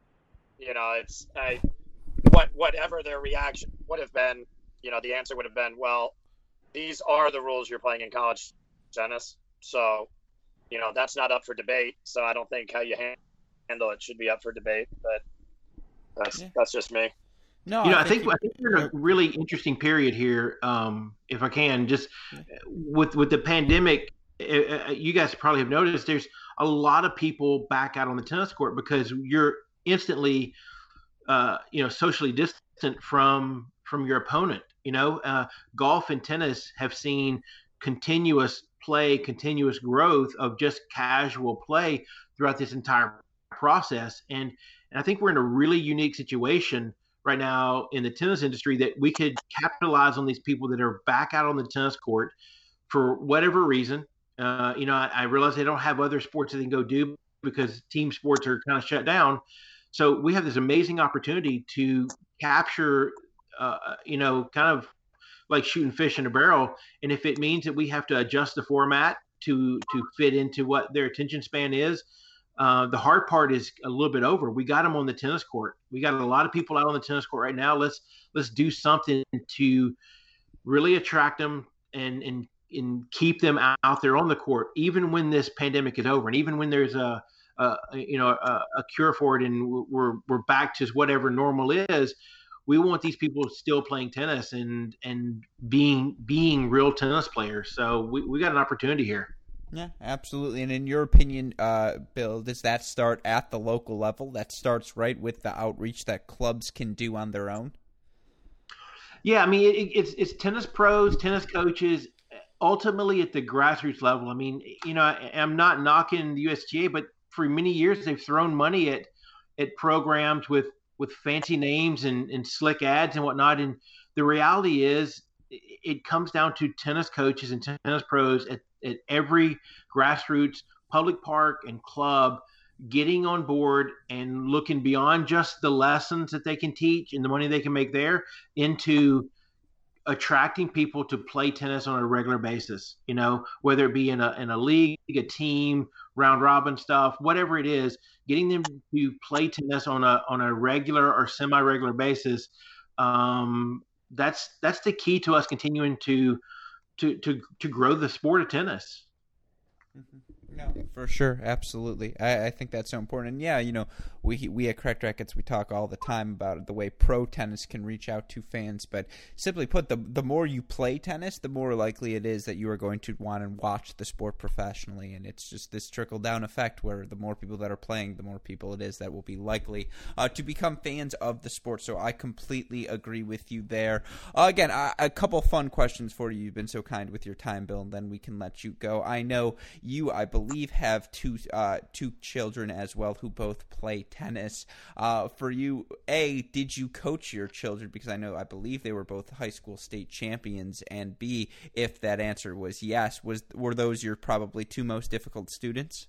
it's whatever their reaction would have been. The answer would have been, well, these are the rules you're playing in college tennis, so that's not up for debate. So I don't think how you handle it should be up for debate, but that's just me. No, I think we're in a really interesting period here. If I can, just with the pandemic, you guys probably have noticed there's a lot of people back out on the tennis court because you're instantly, socially distant from your opponent. Golf and tennis have seen continuous growth of just casual play throughout this entire process, and I think we're in a really unique situation right now in the tennis industry that we could capitalize on these people that are back out on the tennis court for whatever reason. I realize they don't have other sports that they can go do because team sports are kind of shut down. So we have this amazing opportunity to capture, kind of like shooting fish in a barrel. And if it means that we have to adjust the format to fit into what their attention span is, the hard part is a little bit over. We got them on the tennis court. We got a lot of people out on the tennis court right now. Let's do something to really attract them and keep them out there on the court, even when this pandemic is over, and even when there's a cure for it, and we're back to whatever normal is. We want these people still playing tennis and being real tennis players. So we got an opportunity here. Yeah, absolutely. And in your opinion, Bill, does that start at the local level? That starts right with the outreach that clubs can do on their own? Yeah, I mean, it's tennis pros, tennis coaches, ultimately at the grassroots level. I mean, I'm not knocking the USTA, but for many years they've thrown money at programs with fancy names and slick ads and whatnot. And the reality is it comes down to tennis coaches and tennis pros at every grassroots public park and club getting on board and looking beyond just the lessons that they can teach and the money they can make there into attracting people to play tennis on a regular basis, whether it be in a league, a team, round robin stuff, whatever it is, getting them to play tennis on a regular or semi-regular basis. That's the key to us continuing to grow the sport of tennis. Mm-hmm. No, for sure, absolutely. I think that's so important. And yeah, we at Correct Rackets, we talk all the time about the way pro tennis can reach out to fans. But simply put, the more you play tennis, the more likely it is that you are going to want to watch the sport professionally. And it's just this trickle-down effect where the more people that are playing, the more people it is that will be likely to become fans of the sport. So I completely agree with you there. Again, a couple fun questions for you. You've been so kind with your time, Bill, and then we can let you go. I know you, I believe, have two children as well who both play tennis. For you, did you coach your children? Because I believe they were both high school state champions. And B, if that answer was yes, were those your probably two most difficult students?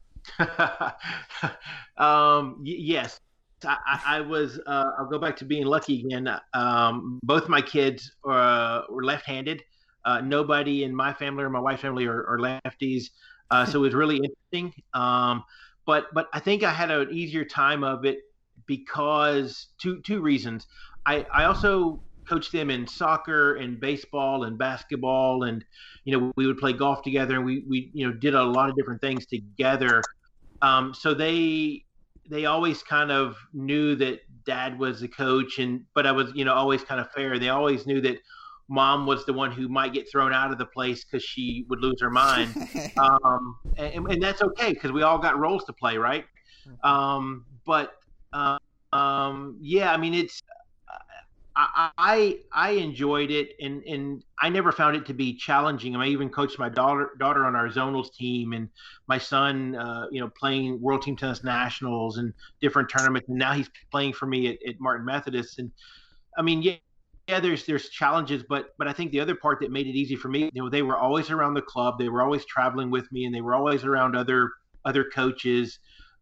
Yes. I was. I'll go back to being lucky again. Both my kids were left-handed. Nobody in my family or my wife's family are lefties. So it was really interesting. But I think I had an easier time of it because two reasons. I also coached them in soccer and baseball and basketball, and we would play golf together, and we did a lot of different things together. So they always kind of knew that Dad was the coach, but I was always kind of fair. They always knew that Mom was the one who might get thrown out of the place because she would lose her mind. And that's okay because we all got roles to play, right? Yeah, I mean, I enjoyed it, and I never found it to be challenging. I mean, I even coached my daughter on our zonals team, and my son, playing World Team Tennis Nationals and different tournaments, and now he's playing for me at Martin Methodist. And I mean, yeah, there's challenges, but I think the other part that made it easy for me, they were always around the club, they were always traveling with me, and they were always around other coaches.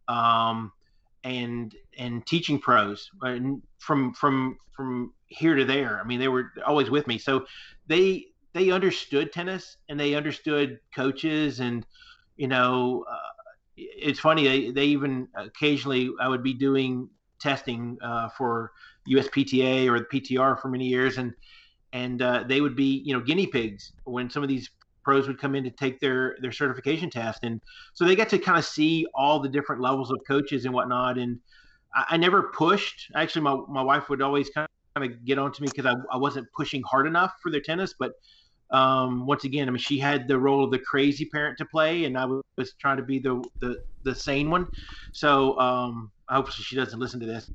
And teaching pros from here to there. I mean, they were always with me, so they understood tennis and they understood coaches, and it's funny, they even occasionally, I would be doing testing for USPTA or the PTR for many years, and they would be guinea pigs when some of these pros would come in to take their certification test. And so they got to kind of see all the different levels of coaches and whatnot. And I never pushed. Actually, my wife would always kind of get on to me because I wasn't pushing hard enough for their tennis. But once again, I mean, she had the role of the crazy parent to play, and I was trying to be the sane one. So hopefully she doesn't listen to this.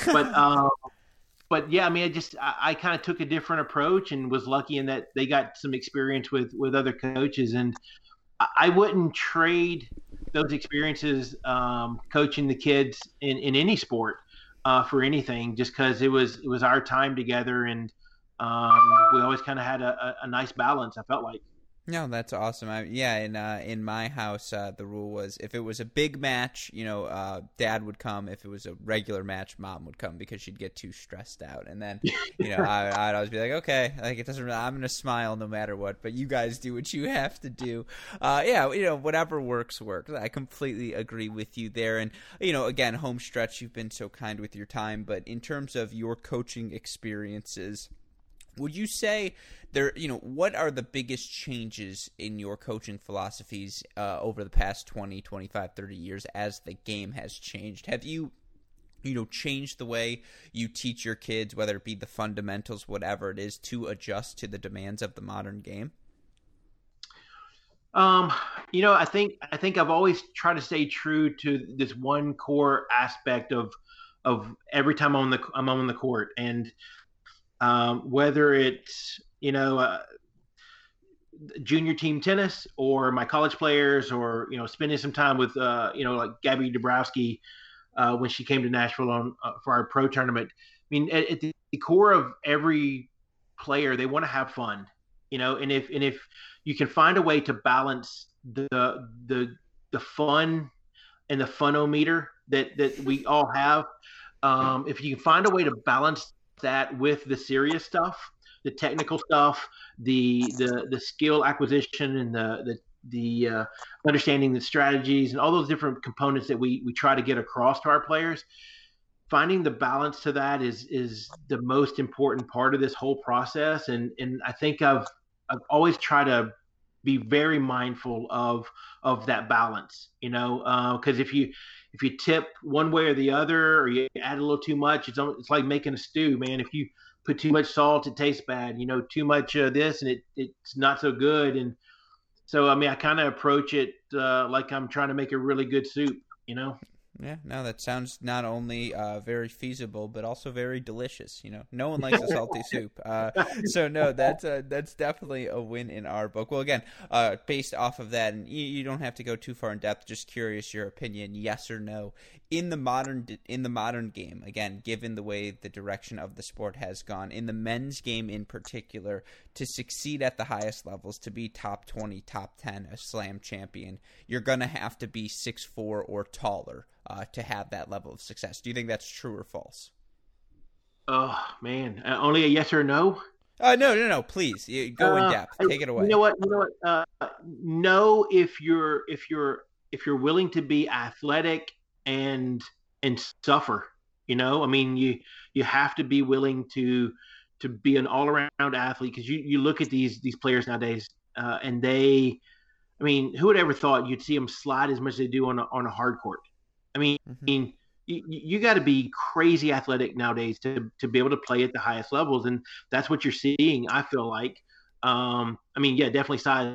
But yeah, I mean, I kind of took a different approach and was lucky in that they got some experience with other coaches, and I wouldn't trade those experiences coaching the kids in any sport for anything, just because it was our time together, and we always kind of had a nice balance, I felt like. No, that's awesome. In my house, the rule was if it was a big match, Dad would come. If it was a regular match, Mom would come because she'd get too stressed out. And then, I'd always be like, okay, like it doesn't really, I'm gonna smile no matter what. But you guys do what you have to do. Whatever works. I completely agree with you there. And again, home stretch, you've been so kind with your time. But in terms of your coaching experiences, would you say what are the biggest changes in your coaching philosophies over the past 20, 25, 30 years as the game has changed? Have you changed the way you teach your kids, whether it be the fundamentals, whatever it is, to adjust to the demands of the modern game? I think I've always tried to stay true to this one core aspect of every time I'm on the court, and whether it's junior team tennis or my college players, or spending some time with like Gabby Dabrowski when she came to Nashville for our pro tournament. I mean, at the core of every player, they want to have fun, and if you can find a way to balance the fun and the funometer that we all have, if you can find a way to balance that with the serious stuff, the technical stuff, the skill acquisition, and the understanding the strategies and all those different components that we try to get across to our players, finding the balance to that is the most important part of this whole process. And I think I've always tried to be very mindful of that balance, because if you tip one way or the other, or you add a little too much, it's like making a stew, man. If you put too much salt, it tastes bad. Too much this, and it's not so good. And so, I mean, I kind of approach it like I'm trying to make a really good soup. Yeah, no, that sounds not only very feasible, but also very delicious. No one likes a salty soup. So no, that's definitely a win in our book. Well, again, based off of that, and you don't have to go too far in depth. Just curious, your opinion, yes or no, in the modern game. Again, given the way the direction of the sport has gone, in the men's game in particular, to succeed at the highest levels, to be top 20, top 10, a slam champion, you're gonna have to be 6'4" or taller. To have that level of success. Do you think that's true or false? Oh man, only a yes or no? No. Please, go in depth. Take it away. You know what? No, if you're willing to be athletic and suffer. I mean, you have to be willing to be an all around athlete, because you look at these players nowadays, and they, I mean, who would ever thought you'd see them slide as much as they do on a hard court? I mean, you got to be crazy athletic nowadays to be able to play at the highest levels, and that's what you're seeing, I feel like. I mean, yeah, definitely size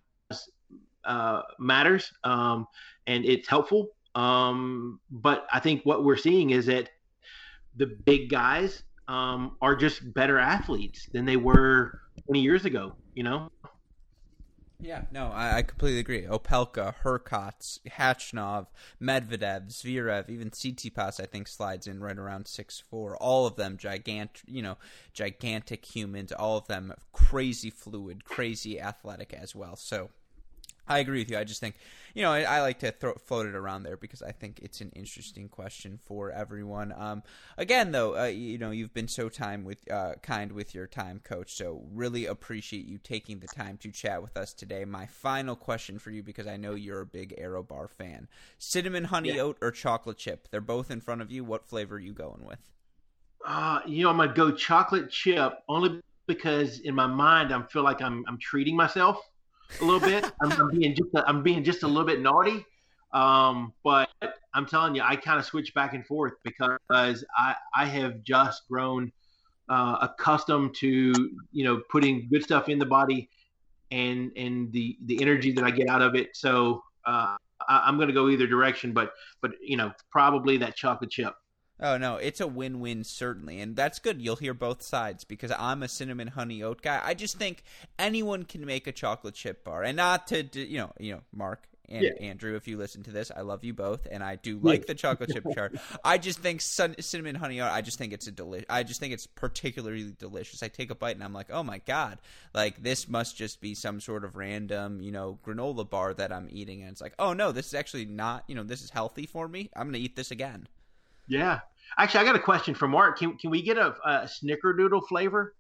matters, and it's helpful. But I think what we're seeing is that the big guys, are just better athletes than they were 20 years ago, you know? Yeah, no, I completely agree. Opelka, Hurkacz, Khachanov, Medvedev, Zverev, even Tsitsipas, I think slides in right around 6'4". All of them gigantic humans. All of them crazy fluid, crazy athletic as well. So I agree with you. I just think, I like to float it around there because I think it's an interesting question for everyone. Again, though, you've been so kind with your time, Coach. So really appreciate you taking the time to chat with us today. My final question for you, because I know you're a big AeroBar fan: cinnamon honey oat or chocolate chip? They're both in front of you. What flavor are you going with? I'm gonna go chocolate chip only because in my mind I feel like I'm treating myself a little bit. I'm being just a little bit naughty. But I'm telling you, I kind of switch back and forth because I have just grown accustomed to, putting good stuff in the body and the energy that I get out of it. So I'm going to go either direction, but probably that chocolate chip. Oh, no, it's a win-win, certainly, and that's good. You'll hear both sides because I'm a cinnamon honey oat guy. I just think anyone can make a chocolate chip bar, and not to, Mark and Andrew, if you listen to this, I love you both, and I do like the chocolate chip chart. I just think cinnamon honey oat, I just think it's particularly delicious. I take a bite and I'm like, oh my God, like this must just be some sort of random, granola bar that I'm eating, and it's like, oh no, this is actually not, this is healthy for me. I'm going to eat this again. Yeah. Actually, I got a question for Mark. Can we get a snickerdoodle flavor?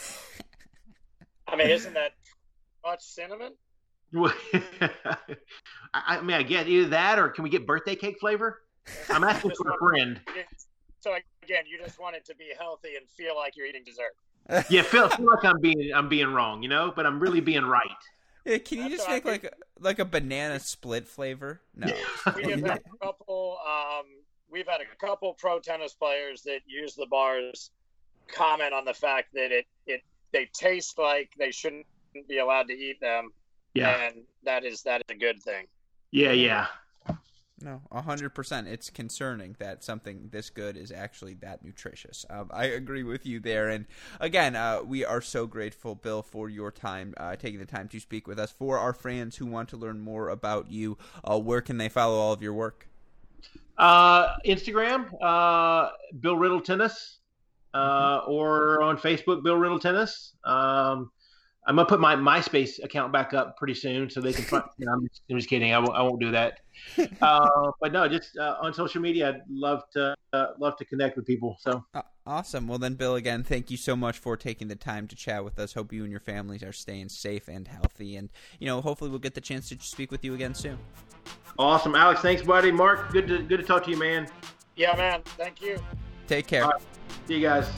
I mean, isn't that much cinnamon? I get either that or can we get birthday cake flavor? I'm asking for a friend. So again, you just want it to be healthy and feel like you're eating dessert. Yeah, feel like I'm being wrong, but I'm really being right. Yeah, can you just make like a banana split flavor? No. We've had a couple pro tennis players that use the bars comment on the fact that they taste like they shouldn't be allowed to eat them. Yeah. And that is a good thing. Yeah. No, 100%. It's concerning that something this good is actually that nutritious. I agree with you there. And again, we are so grateful, Bill, for your time, taking the time to speak with us. For our fans who want to learn more about you, where can they follow all of your work? Instagram, Bill Riddle Tennis, or on Facebook, Bill Riddle Tennis. I'm gonna put my MySpace account back up pretty soon so they can find. I'm just kidding. I won't do that. But no, just on social media, I'd love to connect with people. So awesome. Well, then, Bill, again, thank you so much for taking the time to chat with us. Hope you and your families are staying safe and healthy, and hopefully we'll get the chance to speak with you again soon. Awesome, Alex. Thanks, buddy. Mark, good to talk to you, man. Yeah, man. Thank you. Take care. Right. See you guys.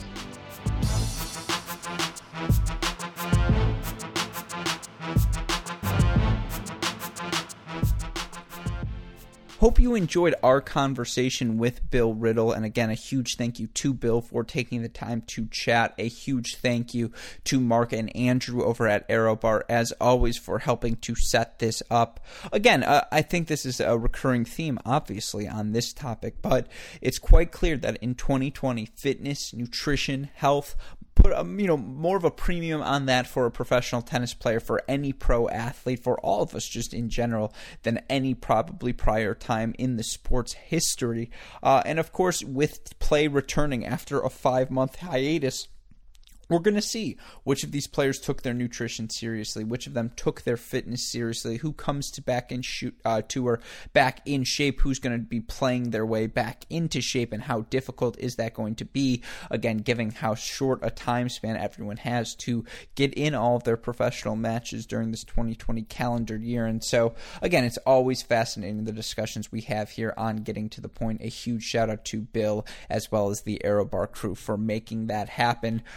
Hope you enjoyed our conversation with Bill Riddle. And again, a huge thank you to Bill for taking the time to chat. A huge thank you to Mark and Andrew over at AeroBar, as always, for helping to set this up. Again, I think this is a recurring theme, obviously, on this topic, but it's quite clear that in 2020, fitness, nutrition, health, put more of a premium on that for a professional tennis player, for any pro athlete, for all of us just in general, than any probably prior time in the sport's history. And of course, with play returning after a 5-month hiatus, we're going to see which of these players took their nutrition seriously, which of them took their fitness seriously, who comes to back in shape, who's going to be playing their way back into shape, and how difficult is that going to be, again, given how short a time span everyone has to get in all of their professional matches during this 2020 calendar year. And so, again, it's always fascinating, the discussions we have here on Getting to the Point. A huge shout out to Bill, as well as the AeroBar crew, for making that happen. Of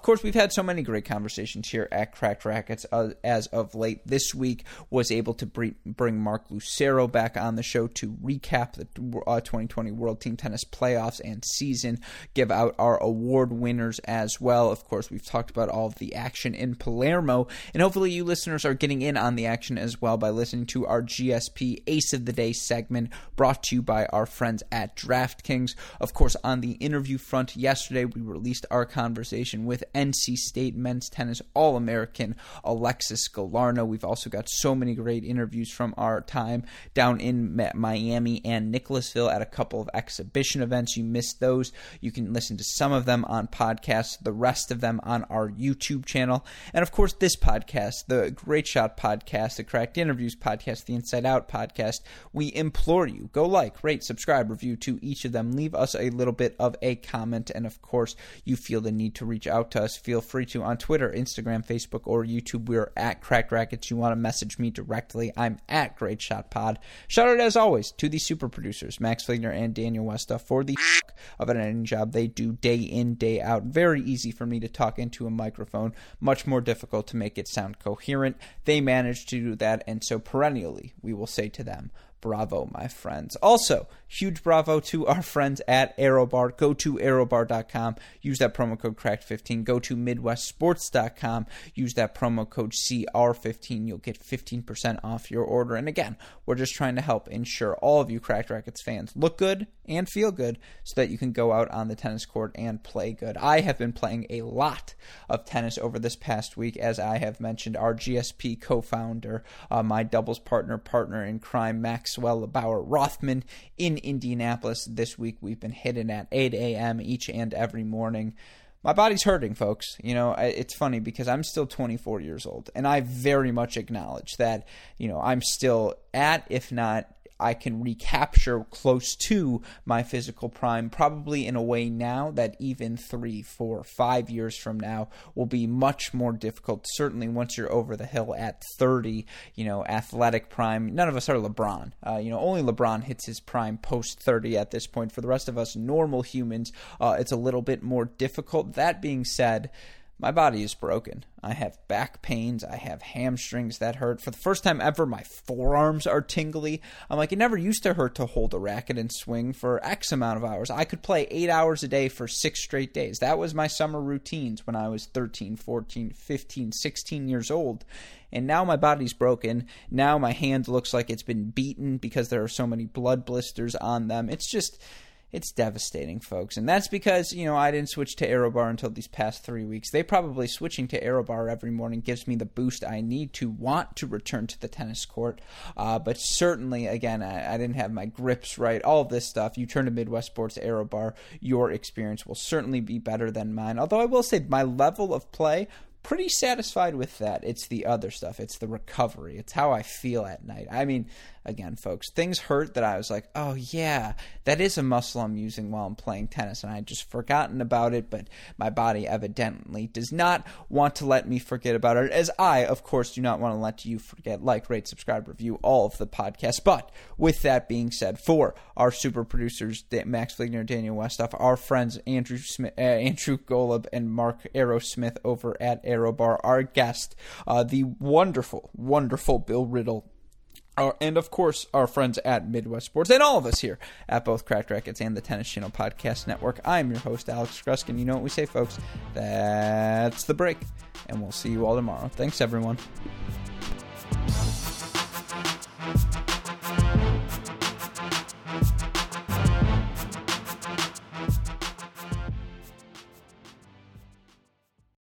course, we've had so many great conversations here at Cracked Racquets as of late. This week was able to bring Mark Lucero back on the show to recap the 2020 World Team Tennis playoffs and season, give out our award winners as well. Of course, we've talked about all of the action in Palermo, and hopefully you listeners are getting in on the action as well by listening to our GSP Ace of the Day segment brought to you by our friends at DraftKings. Of course, on the interview front, yesterday we released our conversation with NC State men's tennis All-American Alexis Galarneau. We've also got so many great interviews from our time down in Miami and Nicholasville at a couple of exhibition events. You missed those. You can listen to some of them on podcasts, the rest of them on our YouTube channel. And of course, this podcast, the Great Shot podcast, the Cracked Interviews podcast, the Inside Out podcast, we implore you, go like, rate, subscribe, review to each of them. Leave us a little bit of a comment. And of course, you feel the need to reach out to us, feel free to on Twitter, Instagram, Facebook, or YouTube. We're at Cracked Racquets. You want to message me directly, I'm at Great Shot Pod. Shout out as always to the super producers, Max Fligner and Daniel Westa, for the of an editing job they do day in, day out. Very easy for me to talk into a microphone, much more difficult to make it sound coherent. They manage to do that, and so perennially we will say to them, bravo, my friends. Also, huge bravo to our friends at ArrowBar. Go to arrowbar.com. Use that promo code CRACKED15. Go to MidwestSports.com. Use that promo code CR15. You'll get 15% off your order. And again, we're just trying to help ensure all of you Cracked Racquets fans look good and feel good so that you can go out on the tennis court and play good. I have been playing a lot of tennis over this past week, as I have mentioned. Our GSP co-founder, my doubles partner in crime, Maxwell Bauer Rothman in Indianapolis. This week we've been hitting at 8 a.m. each and every morning. My body's hurting, folks. You know, it's funny because I'm still 24 years old, and I very much acknowledge that, you know, I'm still at, if not, I can recapture close to my physical prime, probably in a way now that even 3, 4, 5 years from now will be much more difficult. Certainly once you're over the hill at 30, you know, athletic prime. None of us are LeBron. Only LeBron hits his prime post 30 at this point. For the rest of us normal humans, it's a little bit more difficult. That being said, my body is broken. I have back pains. I have hamstrings that hurt. For the first time ever, my forearms are tingly. I'm like, it never used to hurt to hold a racket and swing for X amount of hours. I could play 8 hours a day for 6 straight days. That was my summer routines when I was 13, 14, 15, 16 years old. And now my body's broken. Now my hand looks like it's been beaten because there are so many blood blisters on them. It's devastating, folks. And that's because, you know, I didn't switch to ArrowBar until these past 3 weeks. They probably switching to ArrowBar every morning gives me the boost I need to want to return to the tennis court. But certainly, again, I didn't have my grips right, all of this stuff. You turn to Midwest Sports ArrowBar, your experience will certainly be better than mine. Although I will say my level of play, pretty satisfied with that. It's the other stuff. It's the recovery. It's how I feel at night. I mean, again, folks, things hurt that I was like, oh yeah, that is a muscle I'm using while I'm playing tennis, and I had just forgotten about it, but my body evidently does not want to let me forget about it, as I, of course, do not want to let you forget. Like, rate, subscribe, review all of the podcasts. But with that being said, for our super producers, Max Fligner, Daniel Westhoff, our friends Andrew Golub and Mark Aerosmith over at ArrowBar, our guest, the wonderful, wonderful Bill Riddle, and of course, our friends at Midwest Sports, and all of us here at both Cracked Racquets and the Tennis Channel Podcast Network. I'm your host, Alex Gruskin. You know what we say, folks. That's the break, and we'll see you all tomorrow. Thanks, everyone.